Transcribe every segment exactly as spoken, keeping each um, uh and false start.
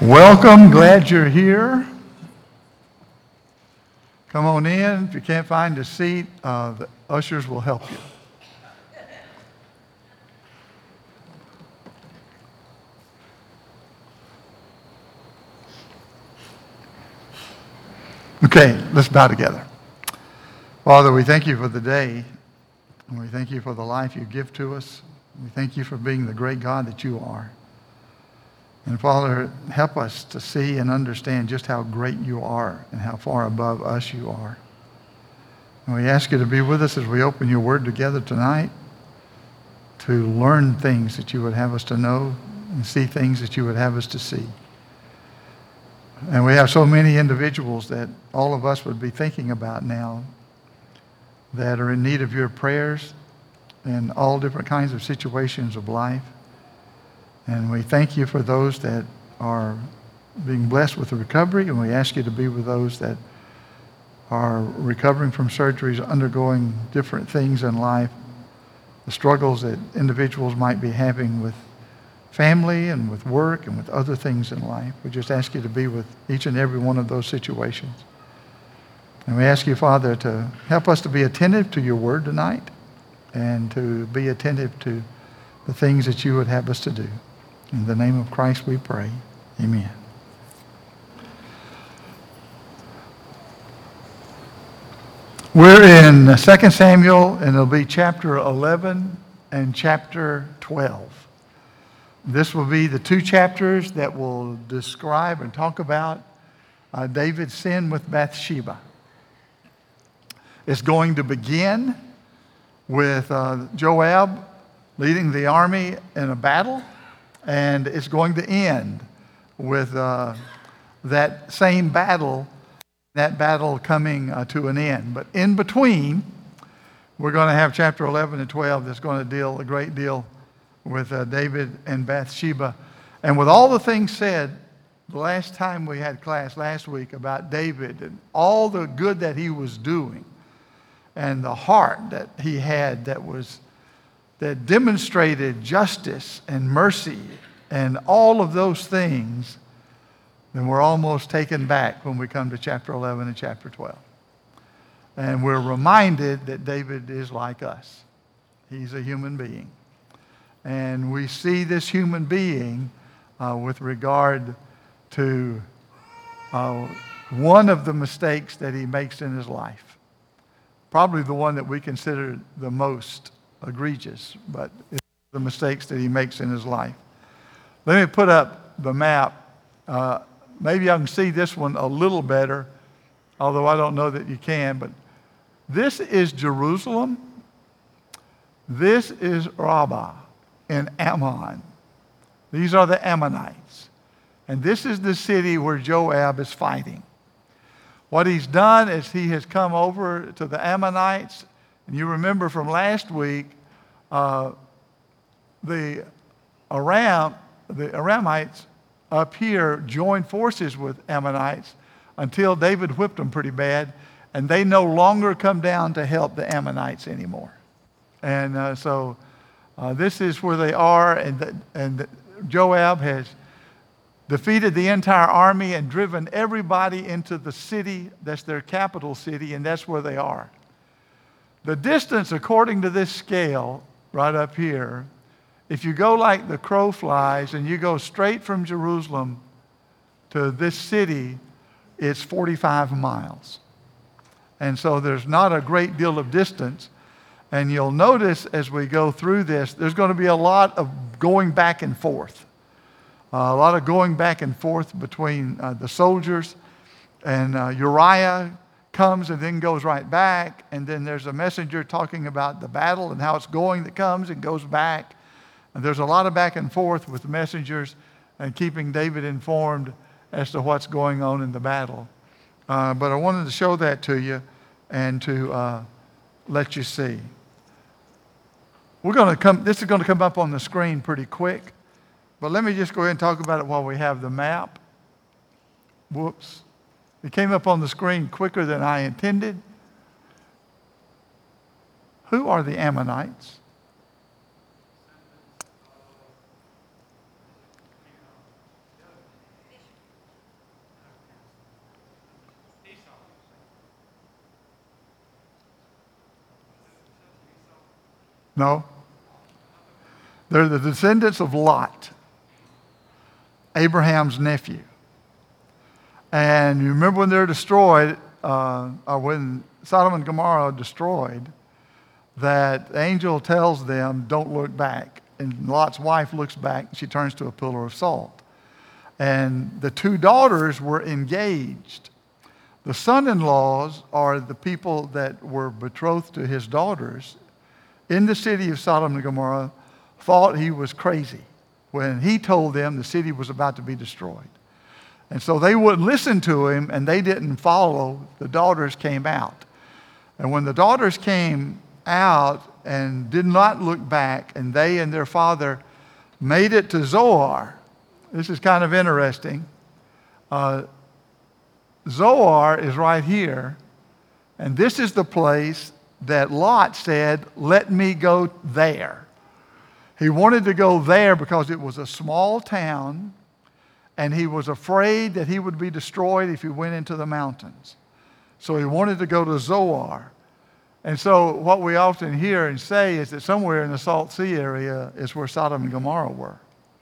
Welcome, glad you're here. Come on in. If you can't find a seat, uh, the ushers will help you. Okay, let's bow together. Father, we thank you for the day, and we thank you for the life you give to us. We thank you for being the great God that you are. And Father, help us to see and understand just how great you are and how far above us you are. And we ask you to be with us as we open your word together tonight, to learn things that you would have us to know and see things that you would have us to see. And we have so many individuals that all of us would be thinking about now that are in need of your prayers in all different kinds of situations of life. And we thank you for those that are being blessed with the recovery, and we ask you to be with those that are recovering from surgeries, undergoing different things in life, the struggles that individuals might be having with family and with work and with other things in life. We just ask you to be with each and every one of those situations. And we ask you, Father, to help us to be attentive to your word tonight and to be attentive to the things that you would have us to do. In the name of Christ we pray. Amen. We're in Second Samuel, and it'll be chapter eleven and chapter twelve. This will be the two chapters that will describe and talk about uh, David's sin with Bathsheba. It's going to begin with uh, Joab leading the army in a battle, and it's going to end with uh, that same battle, that battle coming uh, to an end. But in between, we're going to have chapter eleven and twelve that's going to deal a great deal with uh, David and Bathsheba. And with all the things said the last time we had class last week about David and all the good that he was doing and the heart that he had that was that demonstrated justice and mercy and all of those things, then we're almost taken back when we come to chapter eleven and chapter twelve. And we're reminded that David is like us. He's a human being. And we see this human being uh, with regard to uh, one of the mistakes that he makes in his life. Probably the one that we consider the most egregious, but it's the mistakes that he makes in his life. Let me put up the map. Uh, maybe I can see this one a little better, although I don't know that you can, but this is Jerusalem. This is Rabbah in Ammon. These are the Ammonites. And this is the city where Joab is fighting. What he's done is he has come over to the Ammonites. And you remember from last week, uh, the Aram, the Aramites up here joined forces with Ammonites until David whipped them pretty bad, and they no longer come down to help the Ammonites anymore. And uh, so uh, this is where they are, and, the, and the, Joab has defeated the entire army and driven everybody into the city. That's their capital city, and that's where they are. The distance, according to this scale right up here, if you go like the crow flies and you go straight from Jerusalem to this city, it's forty-five miles. And so there's not a great deal of distance. And you'll notice as we go through this, there's going to be a lot of going back and forth. Uh, a lot of going back and forth between uh, the soldiers. And uh, Uriah comes and then goes right back, and then there's a messenger talking about the battle and how it's going that comes and goes back. And there's a lot of back and forth with the messengers and keeping David informed as to what's going on in the battle. Uh, but I wanted to show that to you and to uh, let you see. We're going to come. This is going to come up on the screen pretty quick, but let me just go ahead and talk about it while we have the map. Whoops. It came up on the screen quicker than I intended. Who are the Ammonites? No. They're the descendants of Lot, Abraham's nephew. And you remember when they're destroyed, uh, or when Sodom and Gomorrah are destroyed, that the angel tells them, don't look back. And Lot's wife looks back, and she turns to a pillar of salt. And the two daughters were engaged. The son-in-laws are the people that were betrothed to his daughters in the city of Sodom and Gomorrah, thought he was crazy when he told them the city was about to be destroyed. And so they wouldn't listen to him, and they didn't follow. The daughters came out. And when the daughters came out and did not look back, and they and their father made it to Zoar. This is kind of interesting. Uh, Zoar is right here, and this is the place that Lot said, let me go there. He wanted to go there because it was a small town, and he was afraid that he would be destroyed if he went into the mountains. So he wanted to go to Zoar. And so what we often hear and say is that somewhere in the Salt Sea area is where Sodom and Gomorrah were.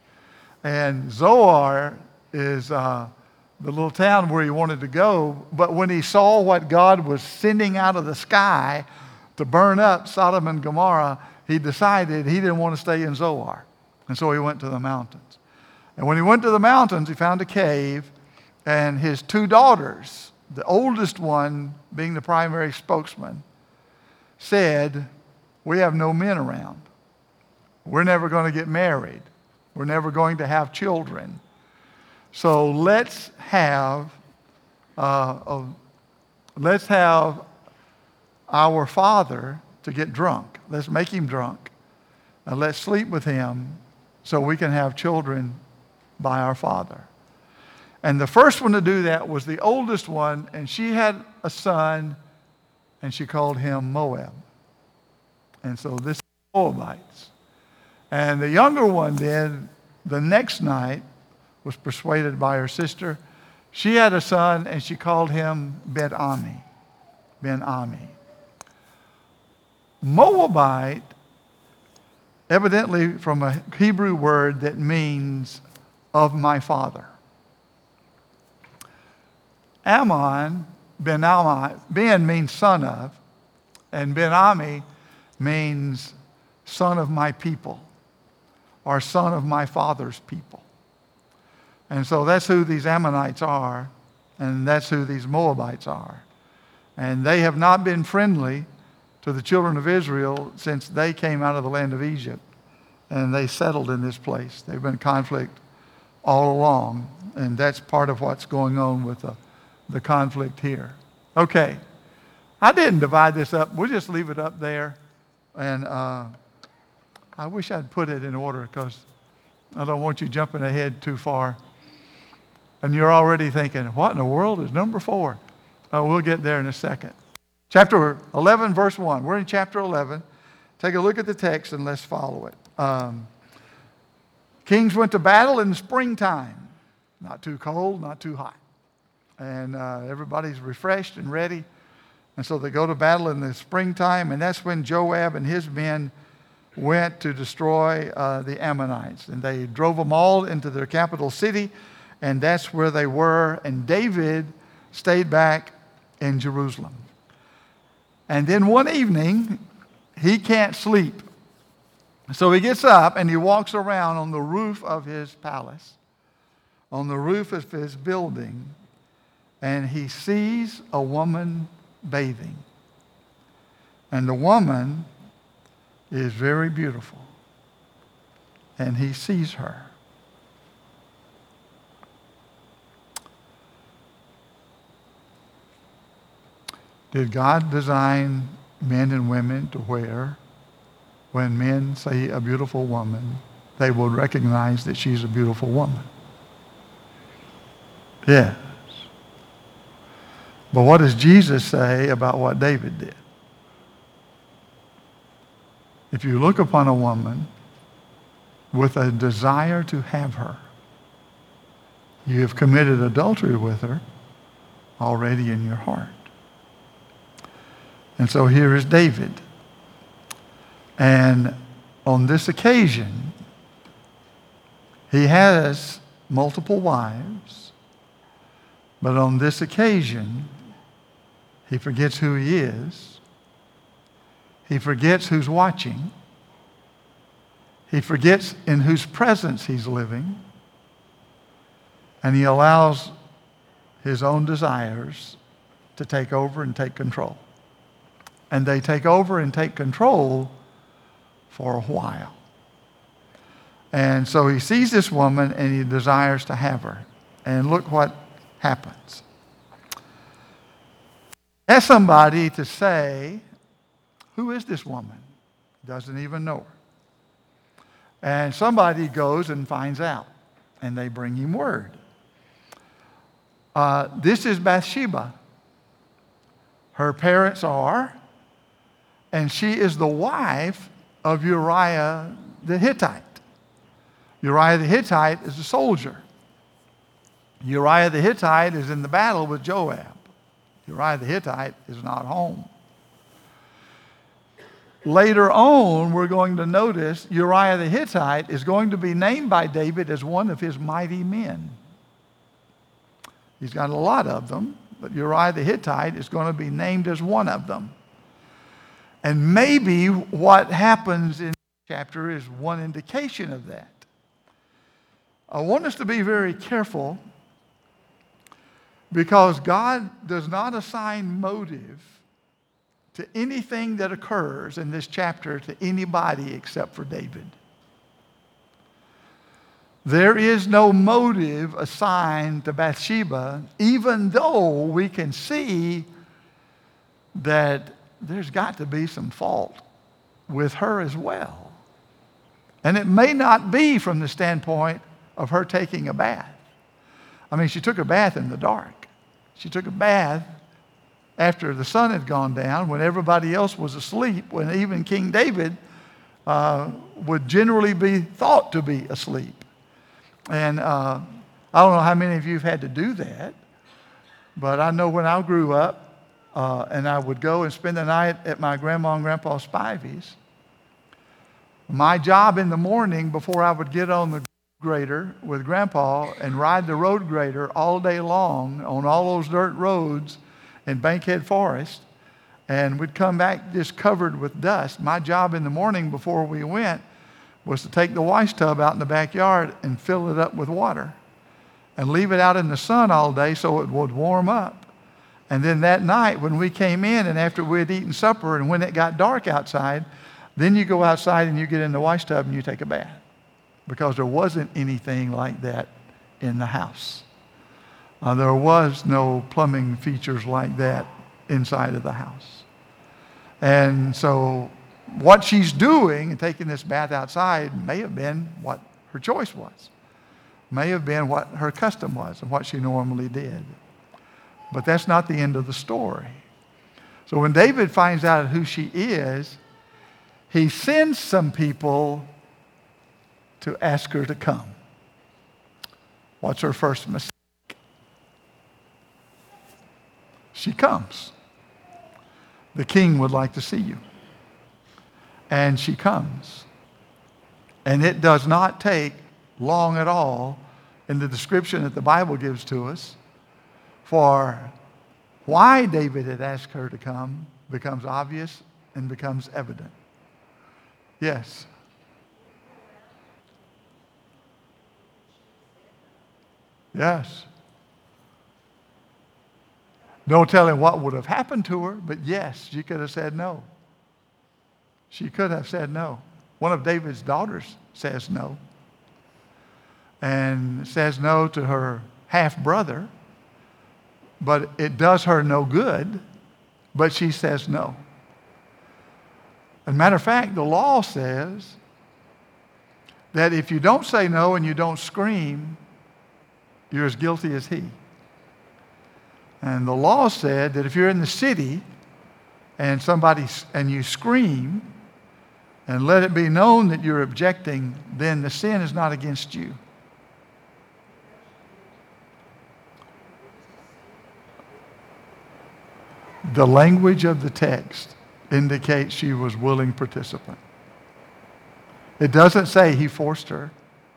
And Zoar is uh, the little town where he wanted to go. But when he saw what God was sending out of the sky to burn up Sodom and Gomorrah, he decided he didn't want to stay in Zoar. And so he went to the mountains. And when he went to the mountains, he found a cave, and his two daughters, the oldest one being the primary spokesman, said, we have no men around. We're never going to get married. We're never going to have children. So let's have, uh, a, let's have our father to get drunk. Let's make him drunk. And let's sleep with him so we can have children by our father. And the first one to do that was the oldest one, and she had a son, and she called him Moab. And so this is Moabites. And the younger one then, the next night, was persuaded by her sister. She had a son, and she called him Ben-Ami. Ben-Ami. Moabite, evidently from a Hebrew word that means of my father. Ammon, Ben-Ami, Ben means son of, and Ben-Ami means son of my people, or son of my father's people. And so that's who these Ammonites are, and that's who these Moabites are. And they have not been friendly to the children of Israel since they came out of the land of Egypt, and they settled in this place. They've been in conflict all along, and that's part of what's going on with the, the conflict here. Okay, I didn't divide this up. We'll just leave it up there. And uh, I wish I'd put it in order because I don't want you jumping ahead too far. And you're already thinking, what in the world is number four? Oh, we'll get there in a second. Chapter eleven, verse one. We're in chapter eleven. Take a look at the text and let's follow it. Um, Kings went to battle in the springtime. Not too cold, not too hot. And uh, everybody's refreshed and ready. And so they go to battle in the springtime, and that's when Joab and his men went to destroy uh, the Ammonites. And they drove them all into their capital city, and that's where they were. And David stayed back in Jerusalem. And then one evening, he can't sleep. So he gets up and he walks around on the roof of his palace, on the roof of his building, and he sees a woman bathing. And the woman is very beautiful. And he sees her. Did God design men and women to where, when men see a beautiful woman, they will recognize that she's a beautiful woman? Yes. But what does Jesus say about what David did? If you look upon a woman with a desire to have her, you have committed adultery with her already in your heart. And so here is David. And on this occasion, he has multiple wives, but on this occasion, he forgets who he is. He forgets who's watching. He forgets in whose presence he's living. And he allows his own desires to take over and take control. And they take over and take control for a while. And so he sees this woman and he desires to have her. And look what happens. Ask somebody to say, who is this woman? Doesn't even know her. And somebody goes and finds out. And they bring him word. Uh, this is Bathsheba. Her parents are, and she is the wife of Uriah the Hittite. Uriah the Hittite is a soldier. Uriah the Hittite is in the battle with Joab. Uriah the Hittite is not home. Later on, we're going to notice Uriah the Hittite is going to be named by David as one of his mighty men. He's got a lot of them, but Uriah the Hittite is going to be named as one of them. And maybe what happens in this chapter is one indication of that. I want us to be very careful because God does not assign motive to anything that occurs in this chapter to anybody except for David. There is no motive assigned to Bathsheba, even though we can see that there's got to be some fault with her as well. And it may not be from the standpoint of her taking a bath. I mean, she took a bath in the dark. She took a bath after the sun had gone down, when everybody else was asleep, when even King David uh, would generally be thought to be asleep. And uh, I don't know how many of you have had to do that, but I know when I grew up uh, and I would go and spend the night at my grandma and grandpa Spivey's, my job in the morning before I would get on the grader with grandpa and ride the road grader all day long on all those dirt roads in Bankhead Forest, and we'd come back just covered with dust. My job in the morning before we went was to take the wash tub out in the backyard and fill it up with water and leave it out in the sun all day so it would warm up. And then that night when we came in and after we had eaten supper and when it got dark outside, then you go outside and you get in the wash tub and you take a bath, because there wasn't anything like that in the house. Uh, there was no plumbing features like that inside of the house. And so what she's doing and taking this bath outside may have been what her choice was, may have been what her custom was and what she normally did. But that's not the end of the story. So when David finds out who she is, he sends some people to ask her to come. What's her first mistake? She comes. The king would like to see you. And she comes. And it does not take long at all in the description that the Bible gives to us for why David had asked her to come becomes obvious and becomes evident. Yes. Yes. No telling what would have happened to her, but yes, she could have said no. She could have said no. One of David's daughters says no. And says no to her half-brother, but it does her no good, but she says no. As a matter of fact, the law says that if you don't say no and you don't scream, you're as guilty as he. And the law said that if you're in the city and somebody and you scream and let it be known that you're objecting, then the sin is not against you. The language of the text indicates she was willing participant. It doesn't say he forced her.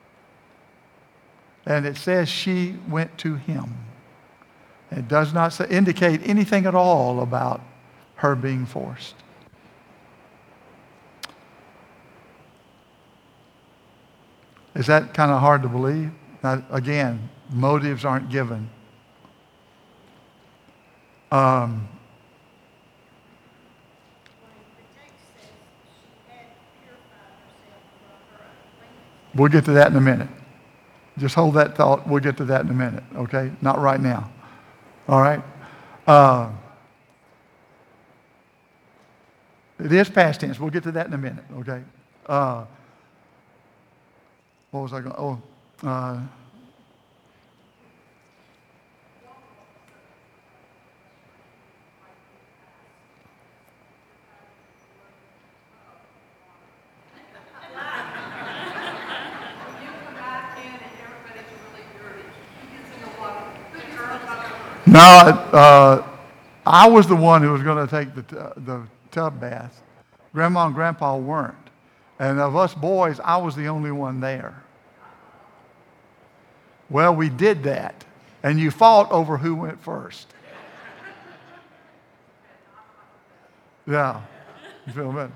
And it says she went to him. It does not say, indicate anything at all about her being forced. Is that kind of hard to believe? Now, again, motives aren't given. Um, we'll get to that in a minute. Just hold that thought. We'll get to that in a minute, okay? Not right now. All right? Uh, it is past tense. We'll get to that in a minute, okay? Uh, what was I going? Oh, uh, no, uh, I was the one who was going to take the, t- the tub bath. Grandma and Grandpa weren't. And of us boys, I was the only one there. Well, we did that. And you fought over who went first. Yeah. You feel me?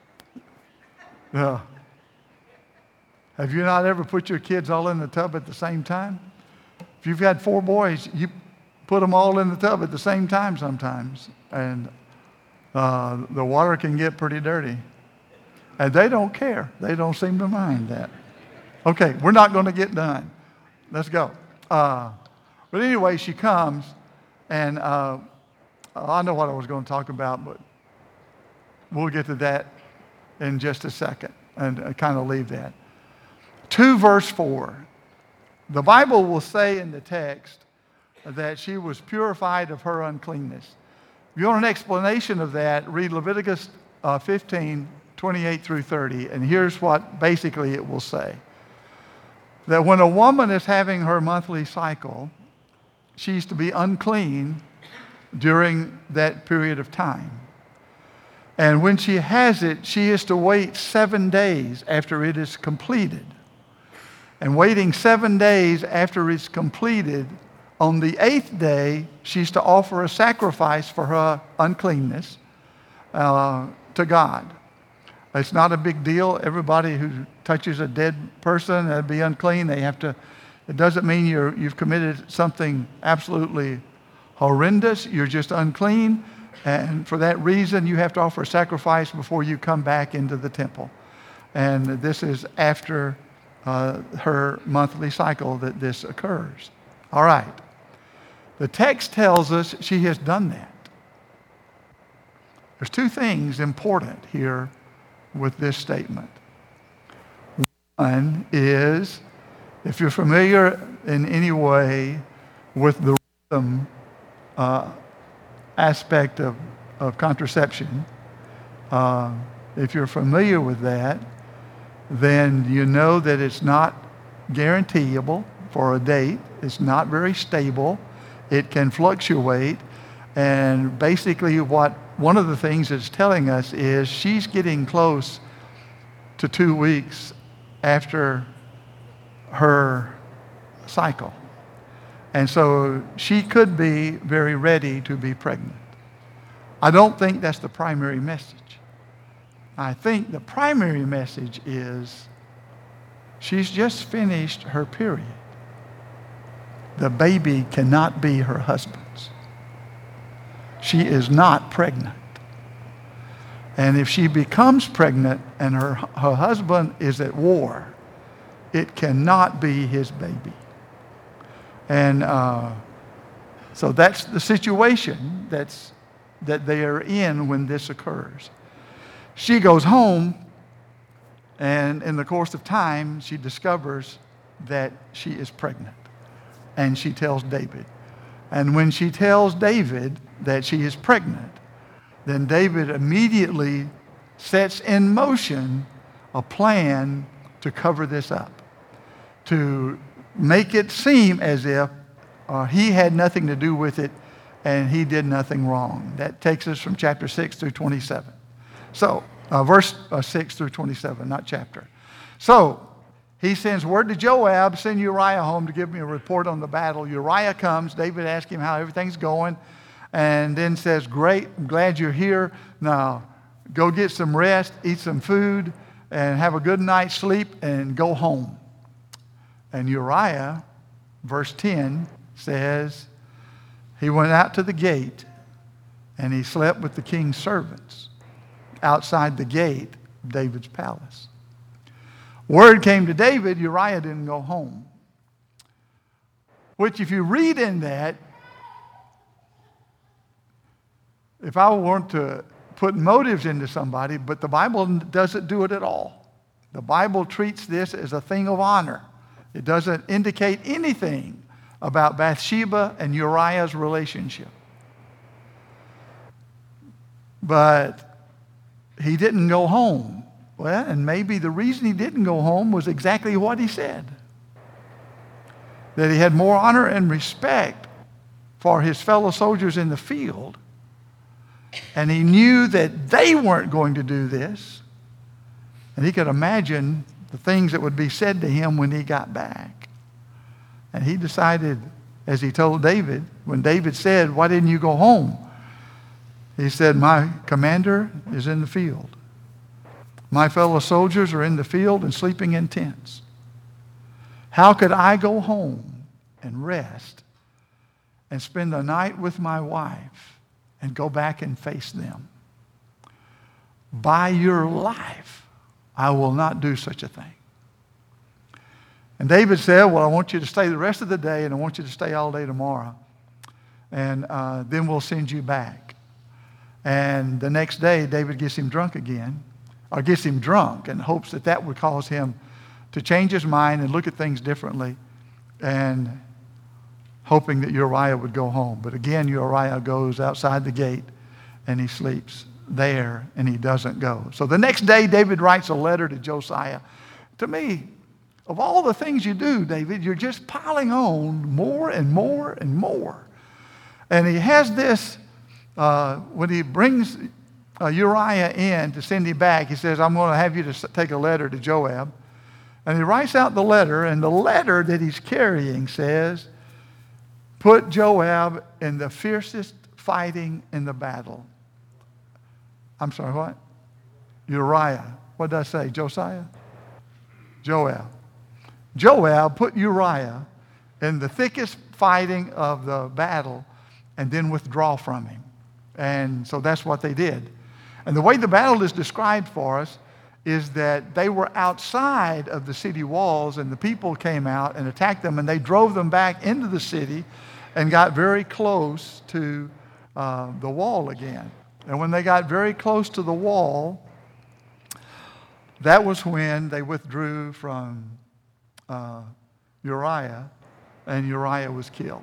Yeah. Have you not ever put your kids all in the tub at the same time? If you've had four boys, you put them all in the tub at the same time sometimes. And uh, the water can get pretty dirty. And they don't care. They don't seem to mind that. Okay, we're not going to get done. Let's go. Uh, but anyway, she comes, and uh, I know what I was going to talk about, but we'll get to that in just a second and uh, kind of leave that. two verse four. The Bible will say in the text that she was purified of her uncleanness. If you want an explanation of that, read Leviticus uh, fifteen, twenty-eight through thirty, and here's what basically it will say. That when a woman is having her monthly cycle, she's to be unclean during that period of time. And when she has it, she is to wait seven days after it is completed. And waiting seven days after it's completed, on the eighth day, she's to offer a sacrifice for her uncleanness uh, to God. It's not a big deal. Everybody who touches a dead person, that'd be unclean. They have to, it doesn't mean you're, you've committed something absolutely horrendous. You're just unclean. And for that reason, you have to offer a sacrifice before you come back into the temple. And this is after uh, her monthly cycle that this occurs. All right. The text tells us she has done that. There's two things important here with this statement. One is, if you're familiar in any way with the rhythm uh, aspect of, of contraception, uh, if you're familiar with that, then you know that it's not guaranteeable for a date. It's not very stable. It can fluctuate. And basically what one of the things it's telling us is she's getting close to two weeks after her cycle. And so she could be very ready to be pregnant. I don't think that's the primary message. I think the primary message is she's just finished her period. The baby cannot be her husband's. She is not pregnant. And if she becomes pregnant and her, her husband is at war, it cannot be his baby. And uh, so that's the situation that's, that they are in when this occurs. She goes home, and in the course of time, she discovers that she is pregnant. And she tells David. And when she tells David that she is pregnant, then David immediately sets in motion a plan to cover this up, to make it seem as if uh, he had nothing to do with it and he did nothing wrong. That takes us from chapter six through twenty-seven. So, uh, verse uh, six through twenty-seven, not chapter. So he sends word to Joab, send Uriah home to give me a report on the battle. Uriah comes. David asks him how everything's going, and then says, great, I'm glad you're here. Now, go get some rest, eat some food, and have a good night's sleep, and go home. And Uriah, verse ten, says, he went out to the gate, and he slept with the king's servants outside the gate of David's palace. Word came to David, Uriah didn't go home. Which, if you read in that, if I want to put motives into somebody, but the Bible doesn't do it at all. The Bible treats this as a thing of honor. It doesn't indicate anything about Bathsheba and Uriah's relationship. But he didn't go home. Well, and maybe the reason he didn't go home was exactly what he said. That he had more honor and respect for his fellow soldiers in the field. And he knew that they weren't going to do this. And he could imagine the things that would be said to him when he got back. And he decided, as he told David, when David said, why didn't you go home? He said, my commander is in the field. My fellow soldiers are in the field and sleeping in tents. How could I go home and rest and spend the night with my wife and go back and face them? By your life, I will not do such a thing. And David said, well, I want you to stay the rest of the day, and I want you to stay all day tomorrow. And uh, then we'll send you back. And the next day, David gets him drunk again, or gets him drunk, and hopes that that would cause him to change his mind and look at things differently, and hoping that Uriah would go home. But again, Uriah goes outside the gate, and he sleeps there, and he doesn't go. So the next day, David writes a letter to Josiah. To me, of all the things you do, David, you're just piling on more and more and more. And he has this, uh, when he brings uh, Uriah in to send him back, he says, I'm going to have you to take a letter to Joab. And he writes out the letter, and the letter that he's carrying says, put Joab in the fiercest fighting in the battle. I'm sorry, what? Uriah. What did I say? Josiah? Joab. Joab put Uriah in the thickest fighting of the battle and then withdraw from him. And so that's what they did. And the way the battle is described for us is that they were outside of the city walls, and the people came out and attacked them, and they drove them back into the city and got very close to uh, the wall again. And when they got very close to the wall, that was when they withdrew from uh, Uriah, and Uriah was killed.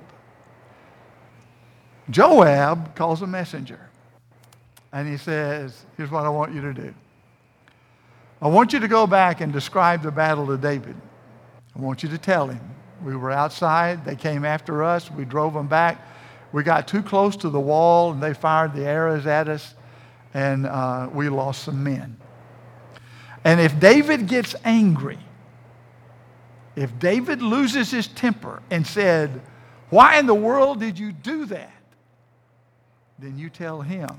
Joab calls a messenger, and he says, here's what I want you to do. I want you to go back and describe the battle to David. I want you to tell him, we were outside, they came after us, we drove them back. We got too close to the wall, and they fired the arrows at us, and uh, we lost some men. And if David gets angry, if David loses his temper and said, why in the world did you do that? Then you tell him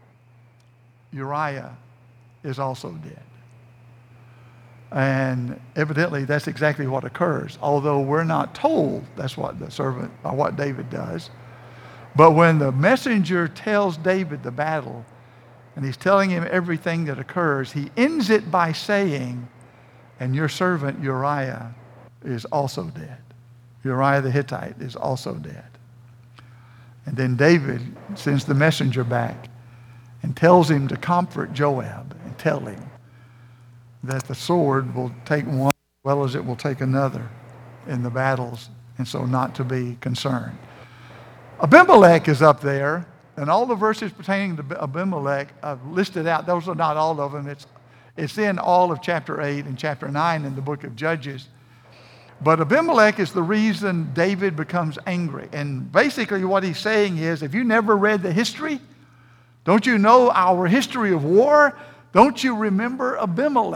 Uriah is also dead. And evidently that's exactly what occurs, although we're not told that's what the servant or what David does. But when the messenger tells David the battle, and he's telling him everything that occurs, he ends it by saying, and your servant Uriah is also dead. Uriah the Hittite is also dead. And then David sends the messenger back and tells him to comfort Joab and tell him that the sword will take one as well as it will take another in the battles, and so not to be concerned. Abimelech is up there, and all the verses pertaining to Abimelech I've listed out. Those are not all of them. It's, it's in all of chapter eight and chapter nine in the book of Judges. But Abimelech is the reason David becomes angry. And basically what he's saying is, if you never read the history, don't you know our history of war? Don't you remember Abimelech?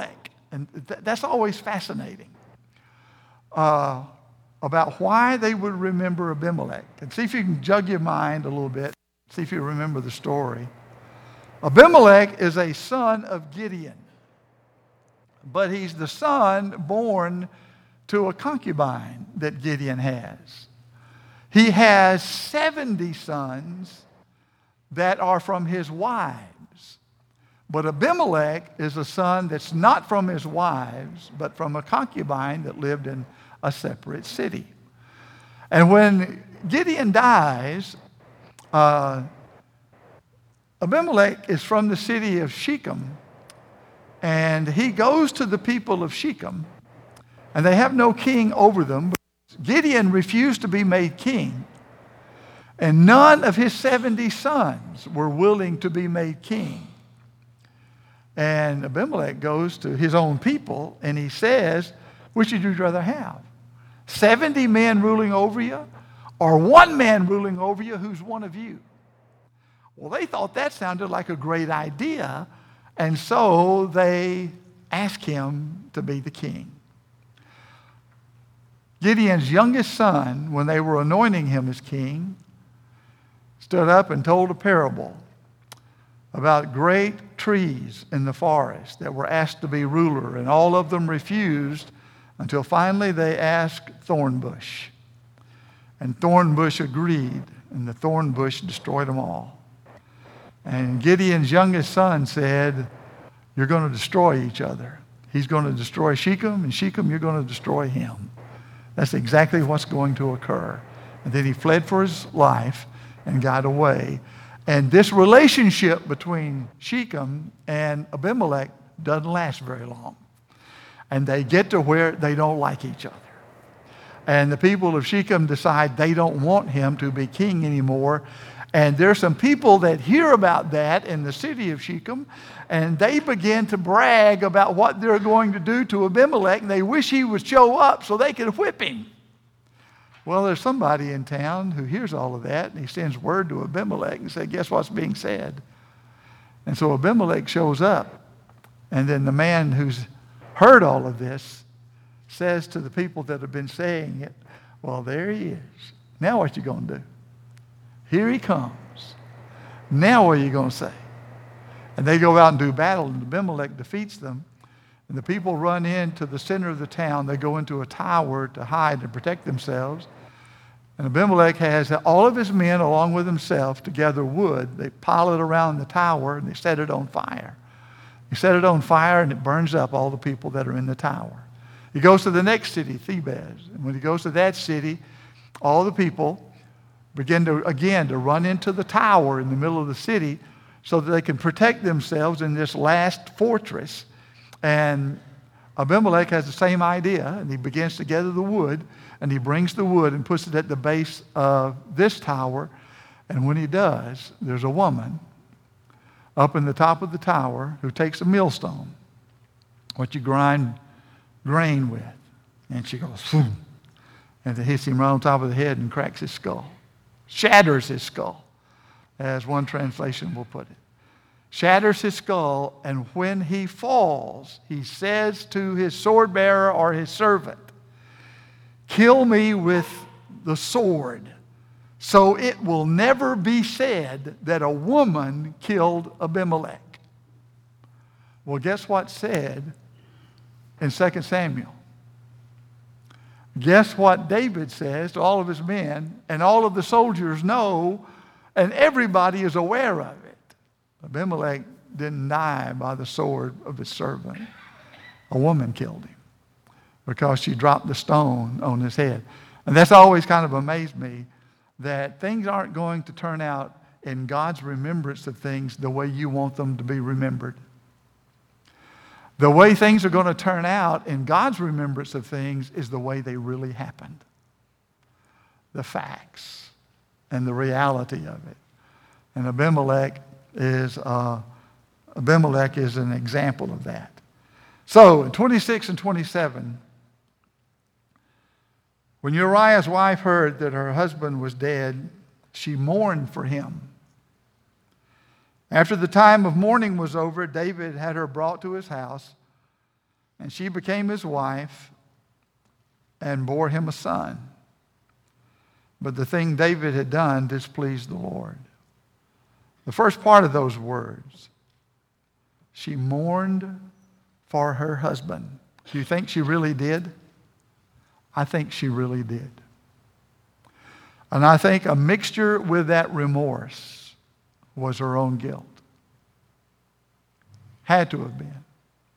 And th- that's always fascinating, uh, about why they would remember Abimelech. And see if you can jug your mind a little bit. See if you remember the story. Abimelech is a son of Gideon, but he's the son born to a concubine that Gideon has. He has seventy sons that are from his wives. But Abimelech is a son that's not from his wives, but from a concubine that lived in a separate city. And when Gideon dies, uh, Abimelech is from the city of Shechem, and he goes to the people of Shechem, and they have no king over them. Gideon refused to be made king, and none of his seventy sons were willing to be made king. And Abimelech goes to his own people, and he says, which would you rather have? seventy men ruling over you, or one man ruling over you who's one of you? Well, they thought that sounded like a great idea, and so they asked him to be the king. Gideon's youngest son, when they were anointing him as king, stood up and told a parable about great trees in the forest that were asked to be ruler, and all of them refused until finally they asked Thornbush. And Thornbush agreed, and the Thornbush destroyed them all. And Gideon's youngest son said, you're going to destroy each other. He's going to destroy Shechem, and Shechem, you're going to destroy him. That's exactly what's going to occur. And then he fled for his life and got away. And this relationship between Shechem and Abimelech doesn't last very long. And they get to where they don't like each other. And the people of Shechem decide they don't want him to be king anymore. And there's some people that hear about that in the city of Shechem, and they begin to brag about what they're going to do to Abimelech, and they wish he would show up so they could whip him. Well, there's somebody in town who hears all of that, and he sends word to Abimelech and says, guess what's being said? And so Abimelech shows up, and then the man who's heard all of this says to the people that have been saying it, well, there he is. Now what you going to do? Here he comes. Now what are you going to say? And they go out and do battle, and Abimelech defeats them. And the people run into the center of the town. They go into a tower to hide and protect themselves. And Abimelech has all of his men, along with himself, to gather wood. They pile it around the tower, and they set it on fire. He set it on fire, and it burns up all the people that are in the tower. He goes to the next city, Thebez. And when he goes to that city, all the people begin to, again, to run into the tower in the middle of the city so that they can protect themselves in this last fortress. And Abimelech has the same idea, and he begins to gather the wood, and he brings the wood and puts it at the base of this tower. And when he does, there's a woman up in the top of the tower who takes a millstone, what you grind grain with, and she goes, boom, and it hits him right on top of the head and cracks his skull. Shatters his skull, as one translation will put it. Shatters his skull, and when he falls, he says to his sword bearer or his servant, kill me with the sword, so it will never be said that a woman killed Abimelech. Well, guess what's said in Second Samuel? Guess what David says to all of his men, and all of the soldiers know, and everybody is aware of it. Abimelech didn't die by the sword of his servant. A woman killed him because she dropped the stone on his head. And that's always kind of amazed me, that things aren't going to turn out in God's remembrance of things the way you want them to be remembered. The way things are going to turn out in God's remembrance of things is the way they really happened. The facts and the reality of it. And Abimelech is, uh, Abimelech is an example of that. So in twenty-six and twenty-seven, when Uriah's wife heard that her husband was dead, she mourned for him. After the time of mourning was over, David had her brought to his house, And she became his wife and bore him a son. But the thing David had done displeased the Lord. The first part of those words, she mourned for her husband. Do you think she really did? I think she really did. And I think a mixture with that remorse was her own guilt. Had to have been.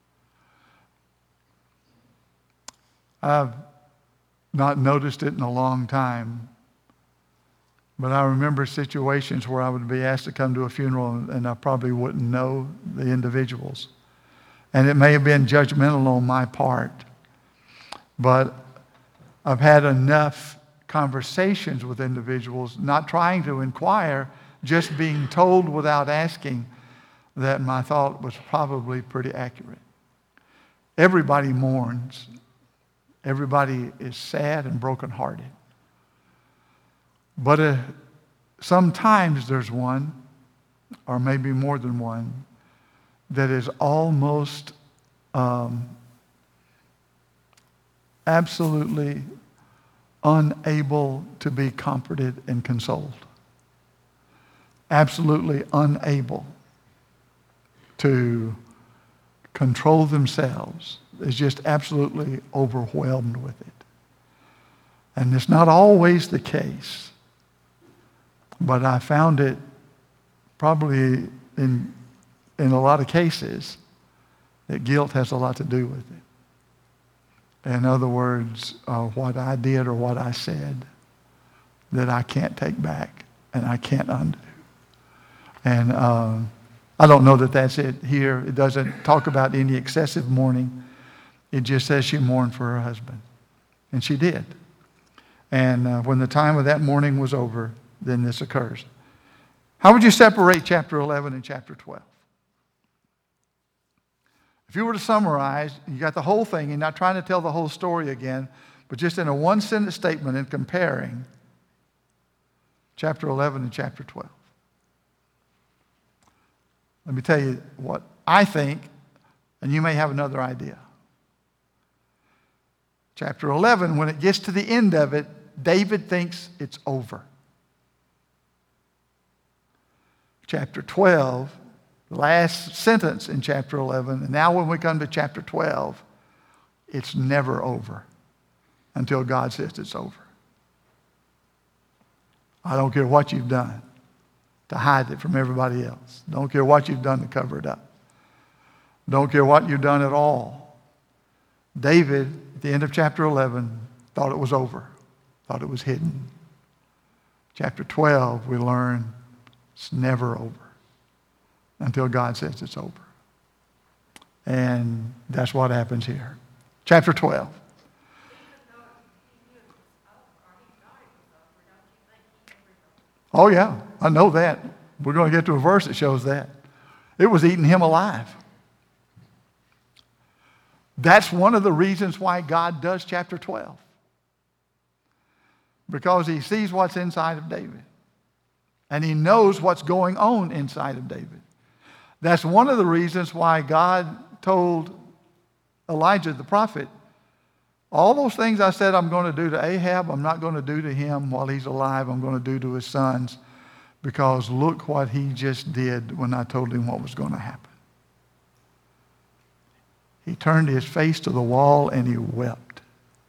I've not noticed it in a long time, but I remember situations where I would be asked to come to a funeral and I probably wouldn't know the individuals. And it may have been judgmental on my part, but I've had enough conversations with individuals, not trying to inquire, just being told without asking, that my thought was probably pretty accurate. Everybody mourns. Everybody is sad and brokenhearted. But uh, sometimes there's one, or maybe more than one, that is almost um, absolutely unable to be comforted and consoled. Absolutely unable to control themselves. Is just absolutely overwhelmed with it. And it's not always the case, but I found it probably in, in a lot of cases that guilt has a lot to do with it. In other words, uh, what I did or what I said that I can't take back and I can't undo. And uh, I don't know that that's it here. It doesn't talk about any excessive mourning. It just says she mourned for her husband. And she did. And uh, when the time of that mourning was over, then this occurs. How would you separate chapter eleven and chapter twelve? If you were to summarize, you got the whole thing, you're not trying to tell the whole story again, but just in a one-sentence statement in comparing chapter eleven and chapter twelve. Let me tell you what I think, and you may have another idea. Chapter eleven, when it gets to the end of it, David thinks it's over. Chapter twelve, the last sentence in chapter eleven, and now when we come to chapter twelve, it's never over until God says it's over. I don't care what you've done to hide it from everybody else. Don't care what you've done to cover it up. Don't care what you've done at all. David, at the end of chapter eleven, thought it was over, thought it was hidden. Chapter twelve, we learn it's never over until God says it's over. And that's what happens here. Chapter twelve. Oh, yeah, I know that. We're going to get to a verse that shows that. It was eating him alive. That's one of the reasons why God does chapter twelve. Because he sees what's inside of David. And he knows what's going on inside of David. That's one of the reasons why God told Elijah the prophet, all those things I said I'm going to do to Ahab, I'm not going to do to him while he's alive. I'm going to do to his sons. Because look what he just did when I told him what was going to happen. He turned his face to the wall and he wept.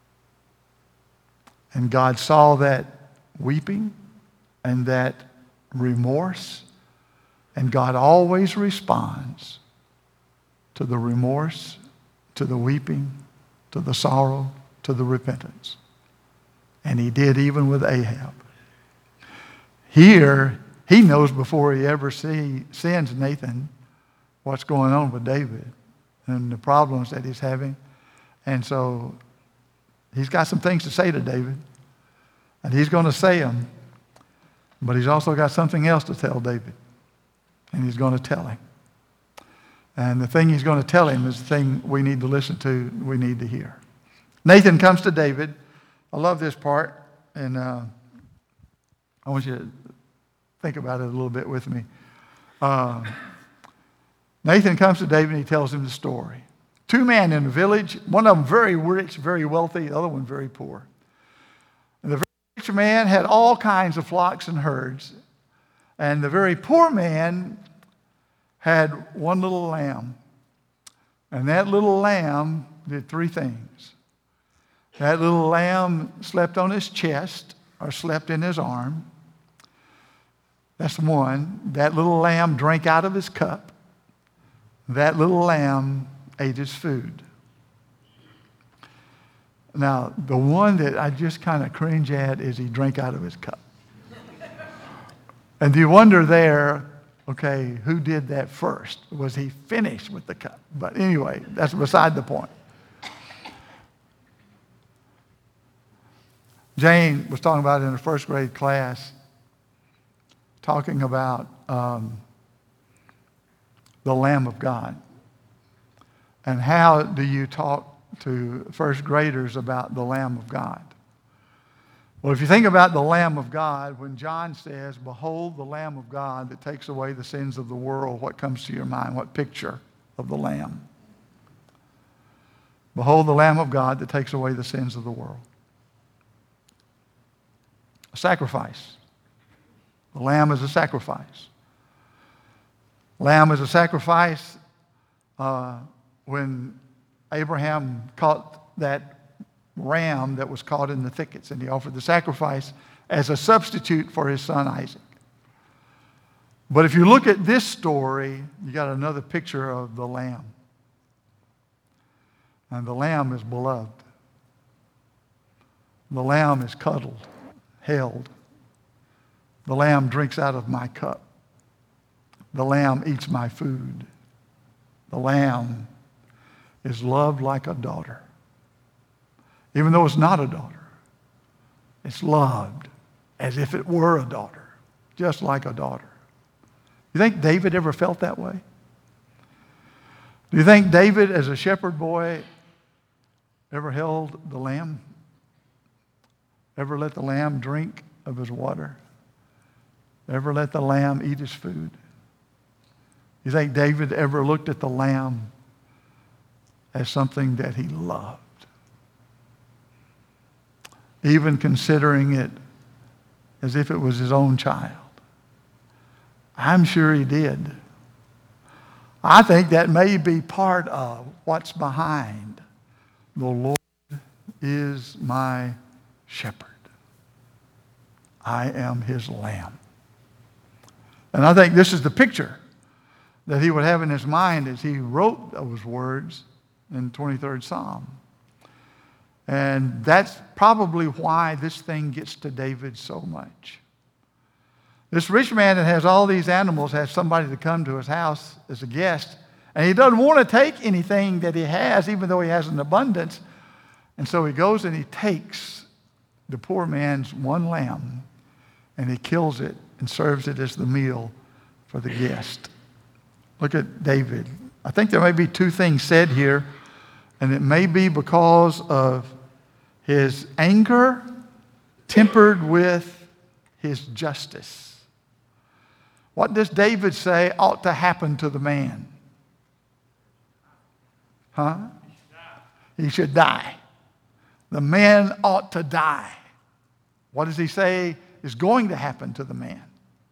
And God saw that weeping and that remorse. And God always responds to the remorse, to the weeping, to the sorrow, to the repentance. And he did even with Ahab. Here, he knows before he ever see, sends Nathan what's going on with David and the problems that he's having. And so he's got some things to say to David. And he's going to say them. But he's also got something else to tell David. And he's going to tell him. And the thing he's going to tell him is the thing we need to listen to, we need to hear. Nathan comes to David. I love this part. And uh, I want you to think about it a little bit with me. Uh, Nathan comes to David and he tells him the story. Two men in a village, one of them very rich, very wealthy, the other one very poor. And the very rich man had all kinds of flocks and herds, and the very poor man had one little lamb. And that little lamb did three things. That little lamb slept on his chest or slept in his arm. That's one. That little lamb drank out of his cup. That little lamb ate his food. Now, the one that I just kind of cringe at is he drank out of his cup. And you wonder there, okay, who did that first? Was he finished with the cup? But anyway, that's beside the point. Jane was talking about in her first grade class, talking about um, the Lamb of God. And how do you talk to first graders about the Lamb of God? Well, if you think about the Lamb of God, when John says, "Behold the Lamb of God that takes away the sins of the world," what comes to your mind? What picture of the Lamb? Behold the Lamb of God that takes away the sins of the world. A sacrifice. The lamb is a sacrifice. Lamb is a sacrifice. Uh, when Abraham caught that ram that was caught in the thickets, and he offered the sacrifice as a substitute for his son Isaac. But if you look at this story, you got another picture of the lamb. And the lamb is beloved. The lamb is cuddled, held. The lamb drinks out of my cup. The lamb eats my food. The lamb is loved like a daughter. Even though it's not a daughter, it's loved as if it were a daughter, just like a daughter. You think David ever felt that way? Do you think David, as a shepherd boy, ever held the lamb? Ever let the lamb drink of his water? Ever let the lamb eat his food? You think David ever looked at the lamb as something that he loved? Even considering it as if it was his own child. I'm sure he did. I think that may be part of what's behind the Lord is my shepherd. I am his lamb. And I think this is the picture that he would have in his mind as he wrote those words in the twenty-third Psalm. And that's probably why this thing gets to David so much. This rich man that has all these animals has somebody to come to his house as a guest, and he doesn't want to take anything that he has, even though he has an abundance. And so he goes and he takes the poor man's one lamb, and he kills it and serves it as the meal for the guest. Look at David. I think there may be two things said here, and it may be because of his anger tempered with his justice. What does David say ought to happen to the man? Huh? He should die. The man ought to die. What does he say is going to happen to the man?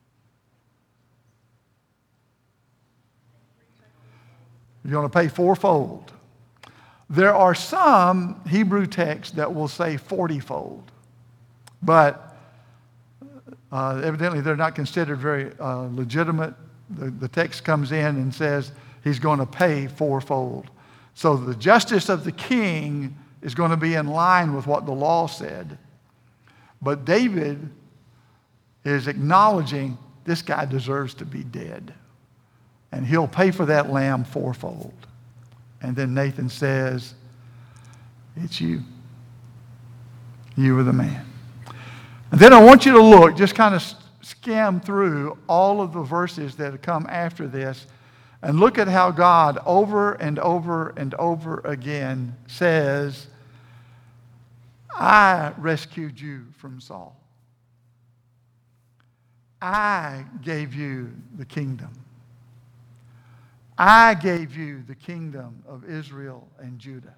You're going to pay fourfold. There are some Hebrew texts that will say forty-fold, but uh, evidently they're not considered very uh, legitimate. The, the text comes in and says he's going to pay fourfold. So the justice of the king is going to be in line with what the law said. But David is acknowledging this guy deserves to be dead. And he'll pay for that lamb fourfold. And then Nathan says, it's you. You are the man. And then I want you to look, just kind of skim through all of the verses that come after this and look at how God over and over and over again says, I rescued you from Saul. I gave you the kingdom. I gave you the kingdom of Israel and Judah.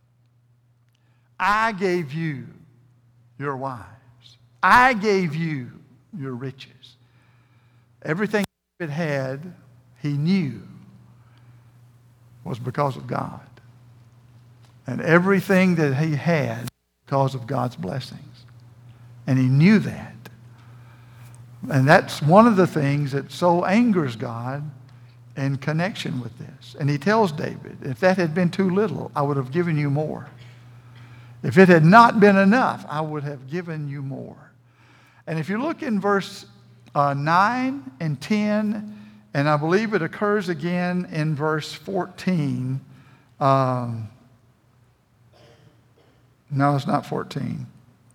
I gave you your wives. I gave you your riches. Everything David had, he knew, was because of God. And everything that he had because of God's blessings. And he knew that. And that's one of the things that so angers God in connection with this. And he tells David, if that had been too little, I would have given you more. If it had not been enough, I would have given you more. And if you look in verse uh, nine and ten, and I believe it occurs again in verse fourteen. Um, no, it's not fourteen.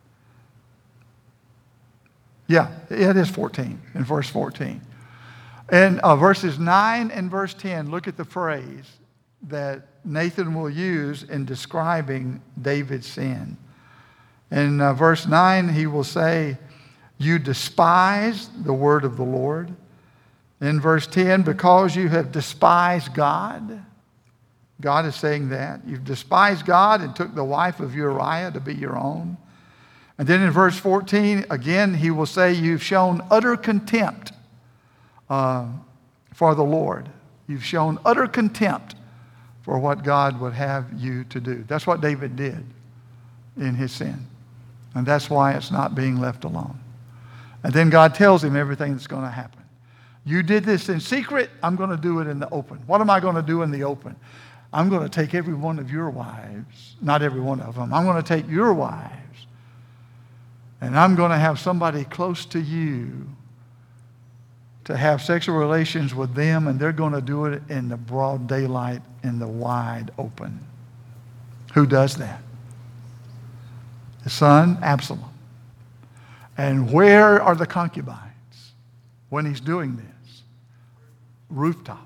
Yeah, it is fourteen, in verse fourteen. And uh, verses nine and verse ten, look at the phrase that Nathan will use in describing David's sin. In uh, verse nine, he will say, you despise the word of the Lord. In verse ten, because you have despised God. God is saying that. You've despised God and took the wife of Uriah to be your own. And then in verse fourteen, again, he will say, you've shown utter contempt uh, for the Lord. You've shown utter contempt for what God would have you to do. That's what David did in his sin. And that's why it's not being left alone. And then God tells him everything that's going to happen. You did this in secret, I'm going to do it in the open. What am I going to do in the open? I'm going to take every one of your wives, not every one of them. I'm going to take your wives, and I'm going to have somebody close to you to have sexual relations with them, and they're going to do it in the broad daylight, in the wide open. Who does that? His son, Absalom. And where are the concubines when he's doing this? Rooftop.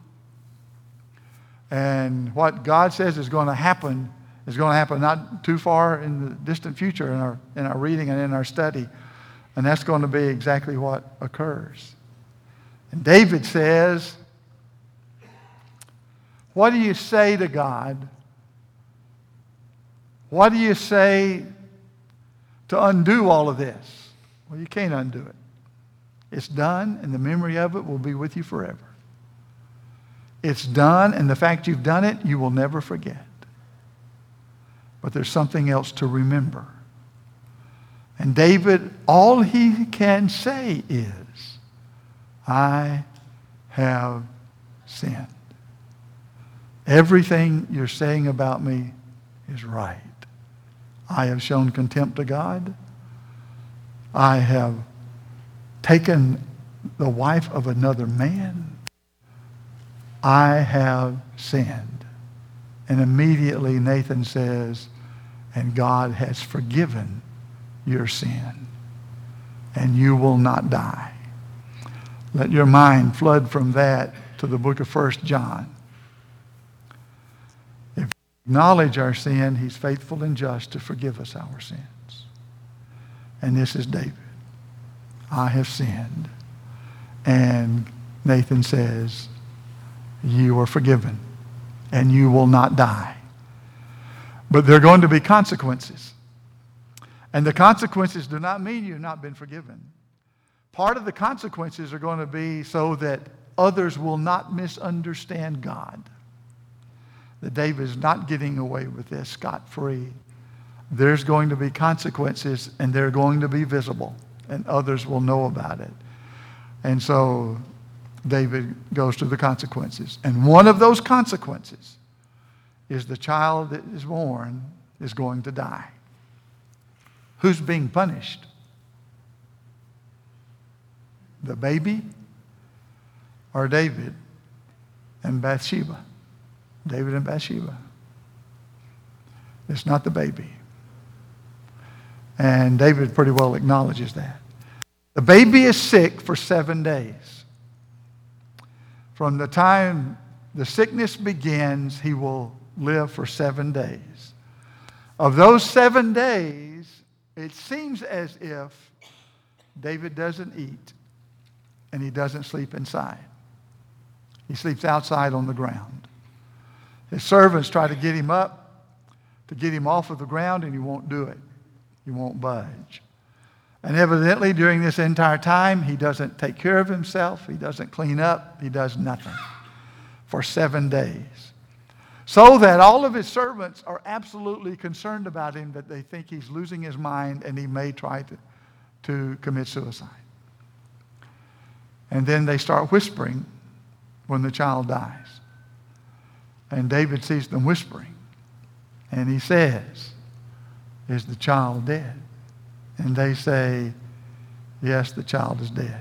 And what God says is going to happen is going to happen not too far in the distant future in our, in our reading and in our study. And that's going to be exactly what occurs. And David says, what do you say to God? What do you say to undo all of this? Well, you can't undo it. It's done, and the memory of it will be with you forever. It's done, and the fact you've done it, you will never forget. But there's something else to remember. And David, all he can say is, I have sinned. Everything you're saying about me is right. I have shown contempt to God. I have taken the wife of another man. I have sinned. And immediately Nathan says, and God has forgiven your sin, and you will not die. Let your mind flood from that to the book of First John. If we acknowledge our sin, he's faithful and just to forgive us our sins. And this is David. I have sinned. And Nathan says, you are forgiven, and you will not die. But there are going to be consequences. And the consequences do not mean you've not been forgiven. Part of the consequences are going to be so that others will not misunderstand God. That David is not getting away with this scot-free. There's going to be consequences, and they're going to be visible, and others will know about it. And so David goes to the consequences. And one of those consequences is the child that is born is going to die. Who's being punished? The baby or David and Bathsheba? David and Bathsheba. It's not the baby. And David pretty well acknowledges that. The baby is sick for seven days. From the time the sickness begins, he will live for seven days. Of those seven days, it seems as if David doesn't eat and he doesn't sleep inside. He sleeps outside on the ground. His servants try to get him up, to get him off of the ground, and he won't do it. He won't budge. And evidently, during this entire time, he doesn't take care of himself. He doesn't clean up. He does nothing for seven days. So that all of his servants are absolutely concerned about him, that they think he's losing his mind and he may try to, to commit suicide. And then they start whispering when the child dies. And David sees them whispering. And he says, "Is the child dead?" And they say, "Yes, the child is dead."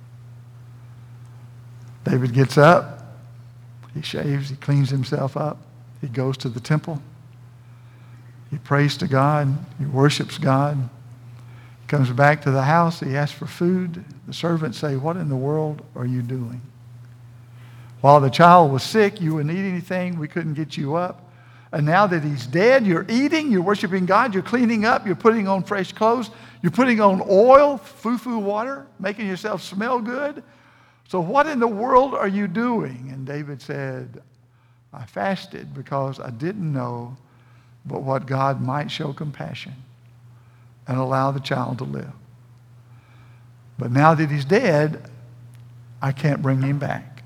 David gets up. He shaves. He cleans himself up. He goes to the temple. He prays to God. He worships God. He comes back to the house. He asks for food. The servants say, "What in the world are you doing? While the child was sick, you wouldn't eat anything. We couldn't get you up. And now that he's dead, you're eating, you're worshiping God, you're cleaning up, you're putting on fresh clothes, you're putting on oil, foo-foo water, making yourself smell good. So what in the world are you doing?" And David said, "I fasted because I didn't know but what God might show compassion and allow the child to live. But now that he's dead, I can't bring him back.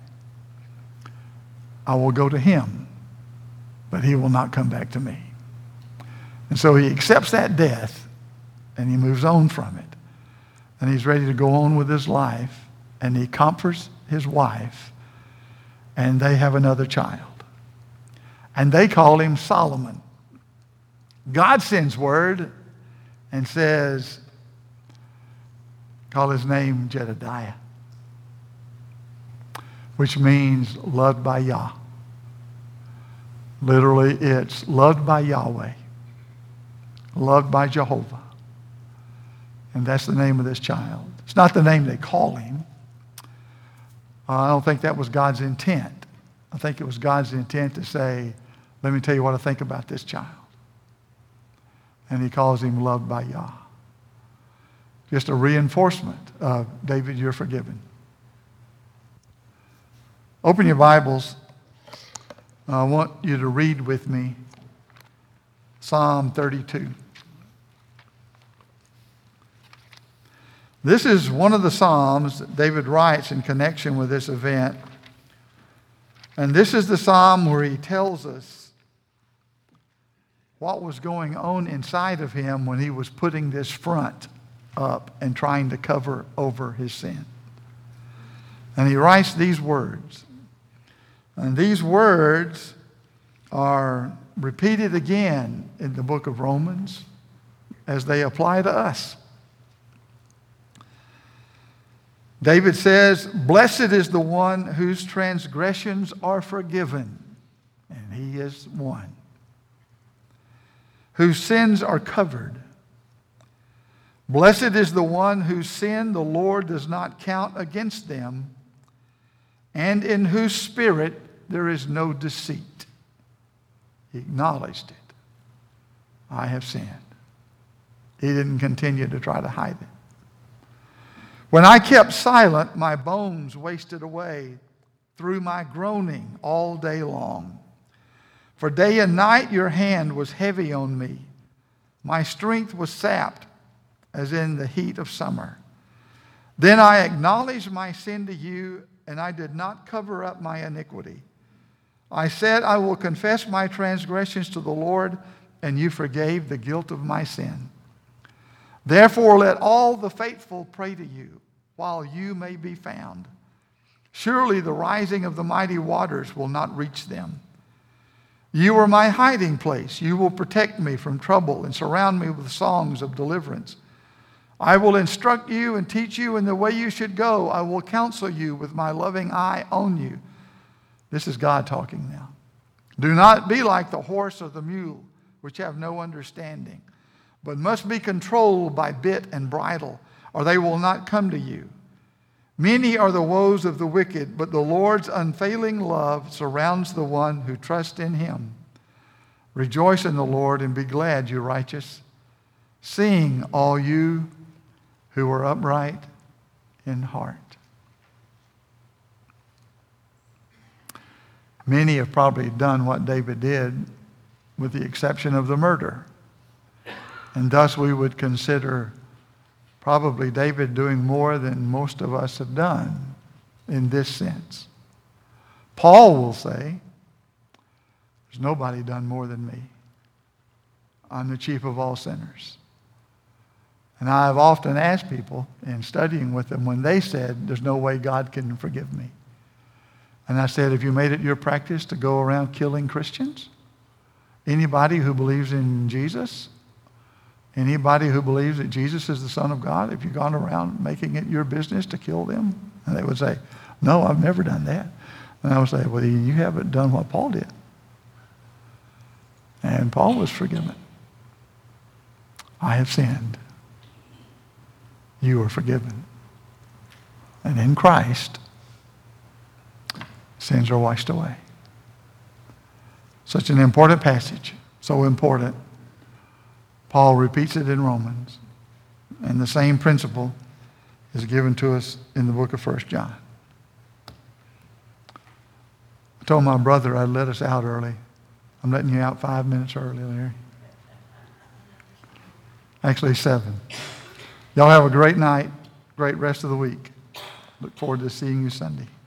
I will go to him, but he will not come back to me." And so he accepts that death and he moves on from it. And he's ready to go on with his life, and he comforts his wife, and they have another child. And they call him Solomon. God sends word and says, call his name Jedediah, which means loved by Yah. Literally, it's loved by Yahweh, loved by Jehovah. And that's the name of this child. It's not the name they call him. Uh, I don't think that was God's intent. I think it was God's intent to say, "Let me tell you what I think about this child." And he calls him loved by Yah. Just a reinforcement of, David, you're forgiven. Open your Bibles. I want you to read with me Psalm thirty-two. This is one of the Psalms that David writes in connection with this event. And this is the Psalm where he tells us what was going on inside of him when he was putting this front up and trying to cover over his sin. And he writes these words. And these words are repeated again in the book of Romans as they apply to us. David says, "Blessed is the one whose transgressions are forgiven," and he is one, "whose sins are covered. Blessed is the one whose sin the Lord does not count against them, and in whose spirit there is no deceit." He acknowledged it. I have sinned. He didn't continue to try to hide it. "When I kept silent, my bones wasted away through my groaning all day long. For day and night your hand was heavy on me. My strength was sapped as in the heat of summer. Then I acknowledged my sin to you, and I did not cover up my iniquity. I said, I will confess my transgressions to the Lord, and you forgave the guilt of my sin. Therefore, let all the faithful pray to you while you may be found. Surely the rising of the mighty waters will not reach them. You are my hiding place. You will protect me from trouble and surround me with songs of deliverance. I will instruct you and teach you in the way you should go. I will counsel you with my loving eye on you." This is God talking now. "Do not be like the horse or the mule, which have no understanding, but must be controlled by bit and bridle, or they will not come to you. Many are the woes of the wicked, but the Lord's unfailing love surrounds the one who trusts in him. Rejoice in the Lord and be glad, you righteous. Sing, all you who are upright in heart." Many have probably done what David did, with the exception of the murder. And thus we would consider probably David doing more than most of us have done in this sense. Paul will say, there's nobody done more than me. I'm the chief of all sinners. And I've often asked people in studying with them when they said, there's no way God can forgive me. And I said, have you made it your practice to go around killing Christians? Anybody who believes in Jesus? Anybody who believes that Jesus is the Son of God? Have you gone around making it your business to kill them? And they would say, no, I've never done that. And I would say, well, you haven't done what Paul did. And Paul was forgiven. I have sinned. You are forgiven. And in Christ, sins are washed away. Such an important passage. So important. Paul repeats it in Romans. And the same principle is given to us in the book of First John. I told my brother I'd let us out early. I'm letting you out five minutes early, Larry. Actually, seven. Y'all have a great night, great rest of the week. Look forward to seeing you Sunday.